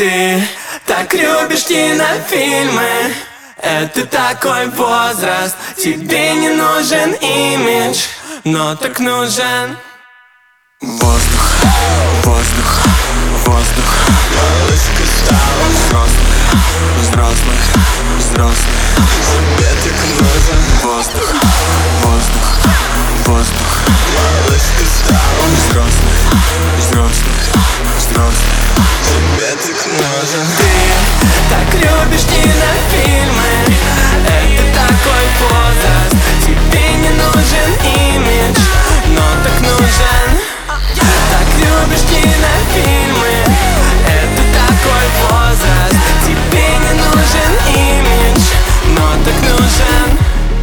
Ты так любишь кинофильмы, это такой возраст. Тебе не нужен имидж, но так нужен воздух, воздух, воздух. Малышка стала взрослой, взрослой, взрослой. Тебе так нужен воздух, воздух, воздух. Малышка стала взрослой, взрослой, взрослой. Тебе так нужен. Ты так любишь кинофильмы, это такой возраст. Тебе не нужен имидж, но так нужен. Так любишь кинофильмы, это такой возраст. Тебе не нужен имидж, но так нужен.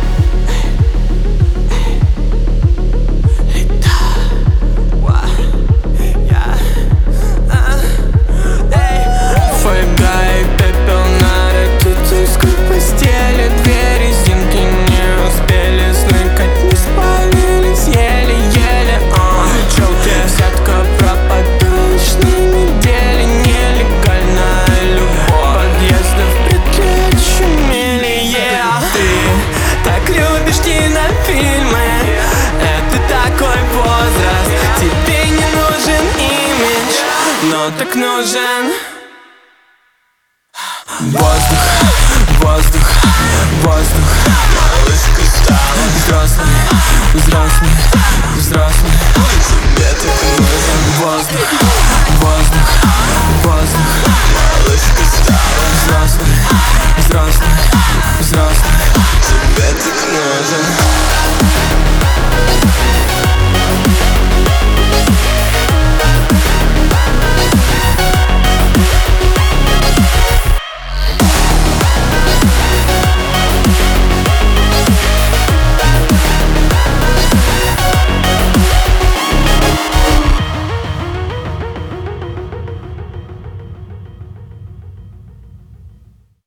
Фольга и пепел на родительской постели. Две резинки не успели сныкать, не спалились еле-еле. Десятка пропадающей недели. Нелегальная любовь, подъезды в петле шумели, Ты так любишь кинофильмы, это такой возраст. Тебе не нужен имидж, но так нужен воздух, воздух, воздух. Малышка стала взрослой, взрослой, взрослой. Тебе так нужен воздух, воздух, воздух.